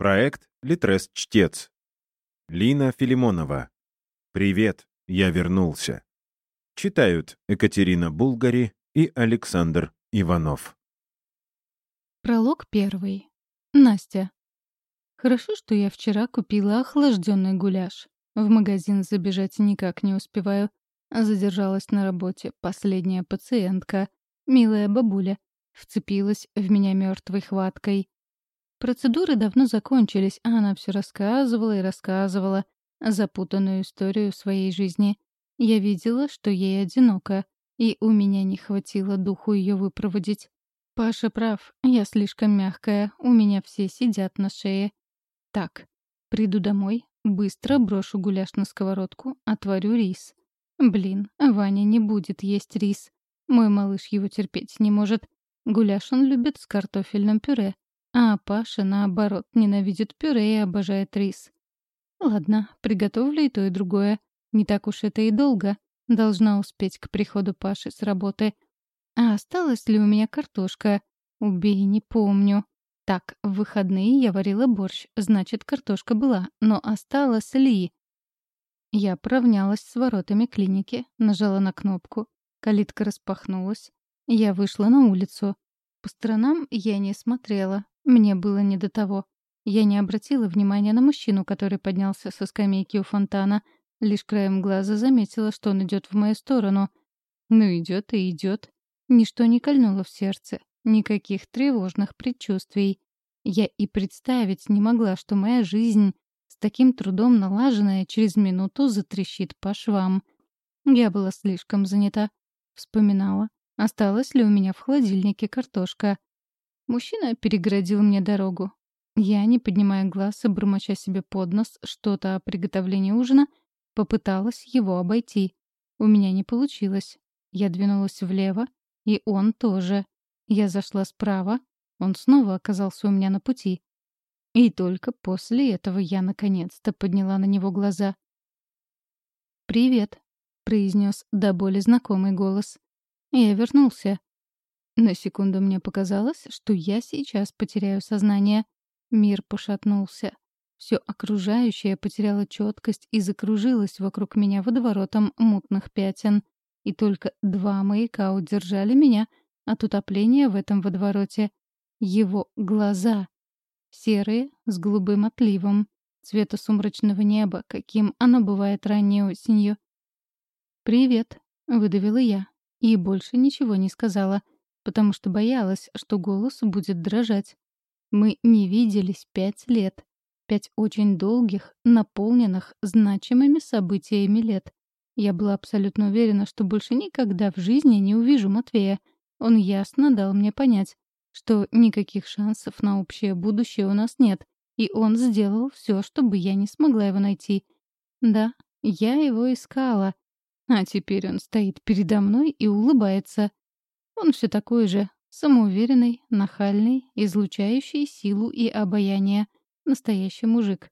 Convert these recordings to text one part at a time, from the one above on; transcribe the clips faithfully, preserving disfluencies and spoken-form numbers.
Проект «Литрес-чтец». Лина Филимонова. «Привет, я вернулся». Читают Екатерина Булгари и Александр Иванов. Пролог первый. Настя. Хорошо, что я вчера купила охлажденный гуляш. В магазин забежать никак не успеваю. Задержалась на работе последняя пациентка, милая бабуля, вцепилась в меня мертвой хваткой. Процедуры давно закончились, а она все рассказывала и рассказывала запутанную историю своей жизни. Я видела, что ей одиноко, и у меня не хватило духу ее выпроводить. Паша прав, я слишком мягкая, у меня все сидят на шее. Так, приду домой, быстро брошу гуляш на сковородку, отварю рис. Блин, Ваня не будет есть рис. Мой малыш его терпеть не может. Гуляш он любит с картофельным пюре. А Паша, наоборот, ненавидит пюре и обожает рис. Ладно, приготовлю и то, и другое. Не так уж это и долго. Должна успеть к приходу Паши с работы. А осталась ли у меня картошка? Убей, не помню. Так, в выходные я варила борщ, значит, картошка была. Но осталась ли? Я поравнялась с воротами клиники, нажала на кнопку. Калитка распахнулась. Я вышла на улицу. По сторонам я не смотрела. Мне было не до того. Я не обратила внимания на мужчину, который поднялся со скамейки у фонтана. Лишь краем глаза заметила, что он идет в мою сторону. Ну, идет и идет. Ничто не кольнуло в сердце. Никаких тревожных предчувствий. Я и представить не могла, что моя жизнь, с таким трудом налаженная, через минуту затрещит по швам. Я была слишком занята. Вспоминала, осталась ли у меня в холодильнике картошка. Мужчина перегородил мне дорогу. Я, не поднимая глаз и бормоча себе под нос что-то о приготовлении ужина, попыталась его обойти. У меня не получилось. Я двинулась влево, и он тоже. Я зашла справа, он снова оказался у меня на пути. И только после этого я наконец-то подняла на него глаза. «Привет», — произнес до боли знакомый голос. Я вернулся. На секунду мне показалось, что я сейчас потеряю сознание. Мир пошатнулся. Все окружающее потеряло четкость и закружилось вокруг меня водоворотом мутных пятен. И только два маяка удержали меня от утопления в этом водовороте. Его глаза. Серые, с голубым отливом. Цвета сумрачного неба, каким оно бывает ранней осенью. «Привет», — выдавила я. И больше ничего не сказала, потому что боялась, что голос будет дрожать. Мы не виделись пять лет. Пять очень долгих, наполненных значимыми событиями лет. Я была абсолютно уверена, что больше никогда в жизни не увижу Матвея. Он ясно дал мне понять, что никаких шансов на общее будущее у нас нет, и он сделал все, чтобы я не смогла его найти. Да, я его искала. А теперь он стоит передо мной и улыбается. Он все такой же, самоуверенный, нахальный, излучающий силу и обаяние. Настоящий мужик.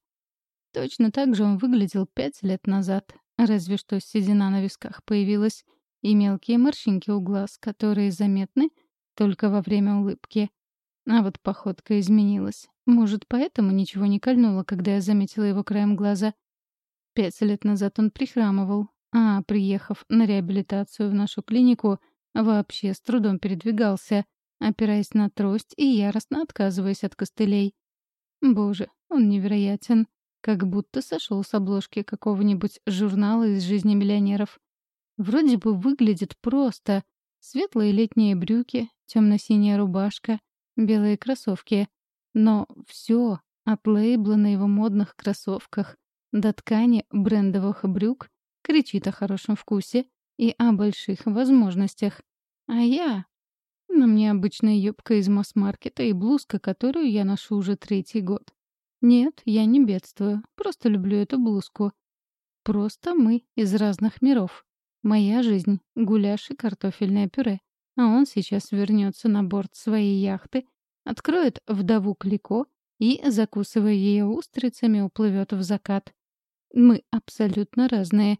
Точно так же он выглядел пять лет назад, разве что седина на висках появилась и мелкие морщинки у глаз, которые заметны только во время улыбки. А вот походка изменилась. Может, поэтому ничего не кольнуло, когда я заметила его краем глаза. Пять лет назад он прихрамывал, а, приехав на реабилитацию в нашу клинику, вообще с трудом передвигался, опираясь на трость и яростно отказываясь от костылей. Боже, он невероятен. Как будто сошел с обложки какого-нибудь журнала из жизни миллионеров. Вроде бы выглядит просто. Светлые летние брюки, темно-синяя рубашка, белые кроссовки. Но все от лейбла на его модных кроссовках до ткани брендовых брюк кричит о хорошем вкусе и о больших возможностях. А я... На мне обычная юбка из масс-маркета и блузка, которую я ношу уже третий год. Нет, я не бедствую, просто люблю эту блузку. Просто мы из разных миров. Моя жизнь — гуляш и картофельное пюре. А он сейчас вернется на борт своей яхты, откроет вдову Клико и, закусывая ее устрицами, уплывет в закат. Мы абсолютно разные.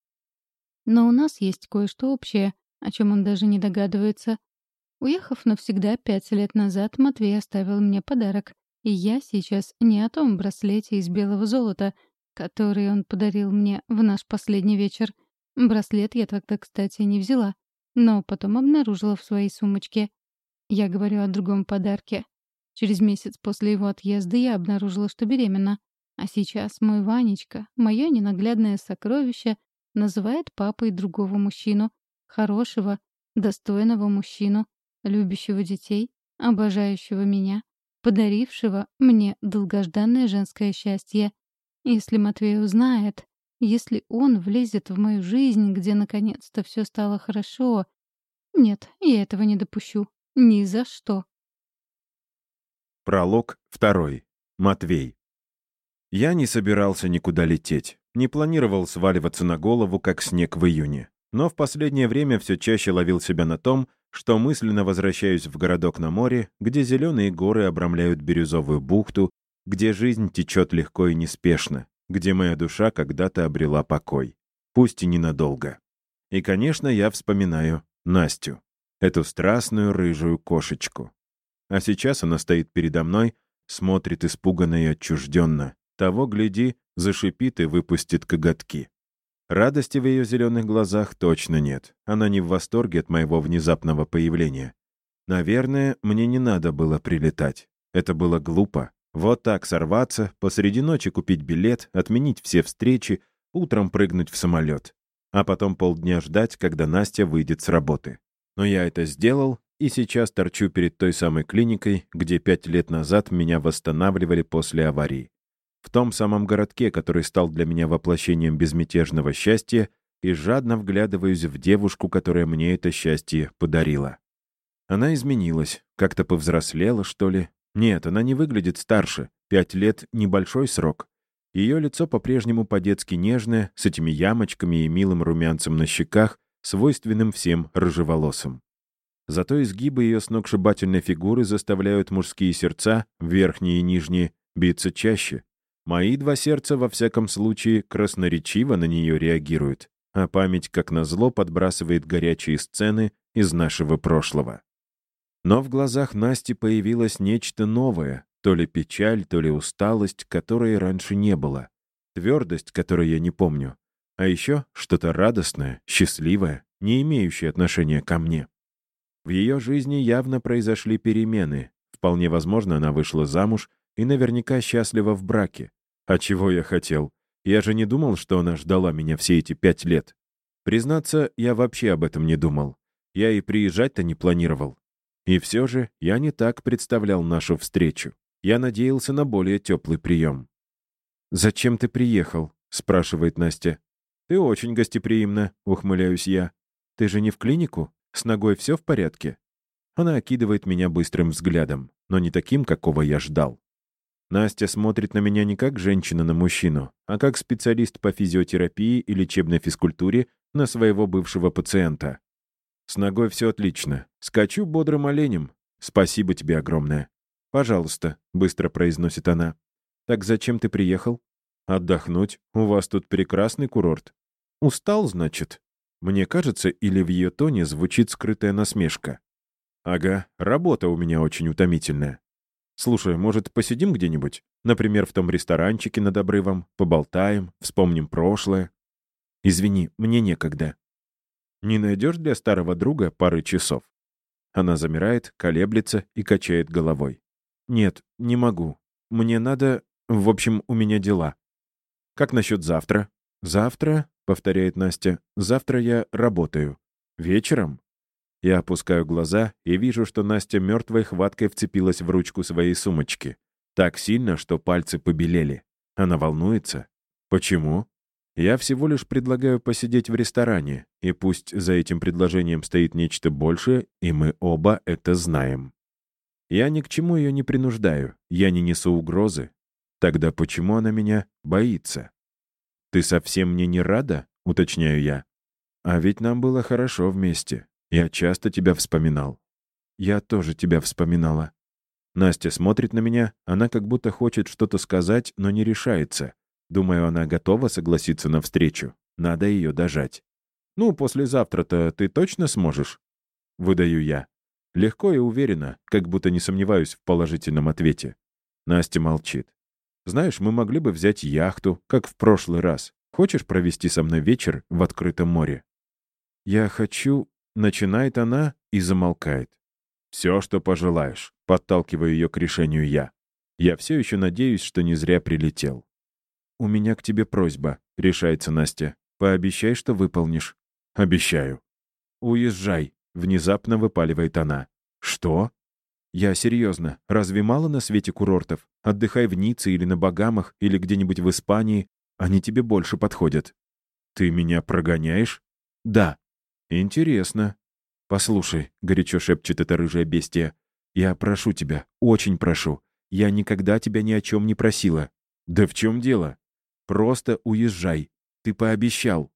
Но у нас есть кое-что общее, о чем он даже не догадывается. Уехав навсегда пять лет назад, Матвей оставил мне подарок. И я сейчас не о том браслете из белого золота, который он подарил мне в наш последний вечер. Браслет я тогда, кстати, не взяла, но потом обнаружила в своей сумочке. Я говорю о другом подарке. Через месяц после его отъезда я обнаружила, что беременна. А сейчас мой Ванечка, мое ненаглядное сокровище, называет папой другого мужчину. Хорошего, достойного мужчину, любящего детей, обожающего меня, подарившего мне долгожданное женское счастье. Если Матвей узнает, если он влезет в мою жизнь, где наконец-то все стало хорошо... Нет, я этого не допущу. Ни за что. Пролог второй. Матвей. Я не собирался никуда лететь, не планировал сваливаться на голову, как снег в июне. Но в последнее время все чаще ловил себя на том, что мысленно возвращаюсь в городок на море, где зеленые горы обрамляют бирюзовую бухту, где жизнь течет легко и неспешно, где моя душа когда-то обрела покой. Пусть и ненадолго. И, конечно, я вспоминаю Настю, эту страстную рыжую кошечку. А сейчас она стоит передо мной, смотрит испуганно и отчужденно. Того, гляди, зашипит и выпустит коготки. Радости в ее зеленых глазах точно нет. Она не в восторге от моего внезапного появления. Наверное, мне не надо было прилетать. Это было глупо. Вот так сорваться, посреди ночи купить билет, отменить все встречи, утром прыгнуть в самолет. А потом полдня ждать, когда Настя выйдет с работы. Но я это сделал, и сейчас торчу перед той самой клиникой, где пять лет назад меня восстанавливали после аварии. В том самом городке, который стал для меня воплощением безмятежного счастья, и жадно вглядываюсь в девушку, которая мне это счастье подарила. Она изменилась, как-то повзрослела, что ли. Нет, она не выглядит старше, пять лет — небольшой срок. Ее лицо по-прежнему по-детски нежное, с этими ямочками и милым румянцем на щеках, свойственным всем рыжеволосым. Зато изгибы ее сногсшибательной фигуры заставляют мужские сердца, верхние и нижние, биться чаще. Мои два сердца, во всяком случае, красноречиво на нее реагируют, а память, как назло, подбрасывает горячие сцены из нашего прошлого. Но в глазах Насти появилось нечто новое, то ли печаль, то ли усталость, которой раньше не было, твердость, которой я не помню, а еще что-то радостное, счастливое, не имеющее отношения ко мне. В ее жизни явно произошли перемены. Вполне возможно, она вышла замуж и наверняка счастлива в браке. А чего я хотел? Я же не думал, что она ждала меня все эти пять лет. Признаться, я вообще об этом не думал. Я и приезжать-то не планировал. И все же я не так представлял нашу встречу. Я надеялся на более теплый прием. «Зачем ты приехал?» — спрашивает Настя. «Ты очень гостеприимна», — ухмыляюсь я. «Ты же не в клинику? С ногой все в порядке?» Она окидывает меня быстрым взглядом, но не таким, какого я ждал. Настя смотрит на меня не как женщина на мужчину, а как специалист по физиотерапии и лечебной физкультуре на своего бывшего пациента. «С ногой все отлично. Скачу бодрым оленем. Спасибо тебе огромное». «Пожалуйста», — быстро произносит она. «Так зачем ты приехал?» «Отдохнуть. У вас тут прекрасный курорт». «Устал, значит?» Мне кажется, или в ее тоне звучит скрытая насмешка. «Ага, работа у меня очень утомительная. Слушай, может, посидим где-нибудь? Например, в том ресторанчике над обрывом, поболтаем, вспомним прошлое?» «Извини, мне некогда». «Не найдешь для старого друга пары часов?» Она замирает, колеблется и качает головой. «Нет, не могу. Мне надо... В общем, у меня дела». «Как насчет завтра?» «Завтра?» — повторяет Настя. «Завтра я работаю. Вечером?» Я опускаю глаза и вижу, что Настя мертвой хваткой вцепилась в ручку своей сумочки. Так сильно, что пальцы побелели. Она волнуется. Почему? Я всего лишь предлагаю посидеть в ресторане, и пусть за этим предложением стоит нечто большее, и мы оба это знаем. Я ни к чему ее не принуждаю, я не несу угрозы. Тогда почему она меня боится? «Ты совсем мне не рада?» — уточняю я. «А ведь нам было хорошо вместе. Я часто тебя вспоминал». «Я тоже тебя вспоминала». Настя смотрит на меня, она как будто хочет что-то сказать, но не решается. Думаю, она готова согласиться на встречу. Надо ее дожать. «Ну, послезавтра-то ты точно сможешь?» Выдаю я. Легко и уверенно, как будто не сомневаюсь в положительном ответе. Настя молчит. «Знаешь, мы могли бы взять яхту, как в прошлый раз. Хочешь провести со мной вечер в открытом море?» «Я хочу...» — начинает она и замолкает. «Все, что пожелаешь», — подталкиваю ее к решению я. Я все еще надеюсь, что не зря прилетел. «У меня к тебе просьба», — решается Настя. «Пообещай, что выполнишь». «Обещаю». «Уезжай», — внезапно выпаливает она. «Что?» «Я серьезно. Разве мало на свете курортов? Отдыхай в Ницце или на Багамах, или где-нибудь в Испании. Они тебе больше подходят». «Ты меня прогоняешь?» «Да». «Интересно». «Послушай», — горячо шепчет это рыжее бестия, «я прошу тебя, очень прошу. Я никогда тебя ни о чем не просила». «Да в чем дело?» «Просто уезжай. Ты пообещал».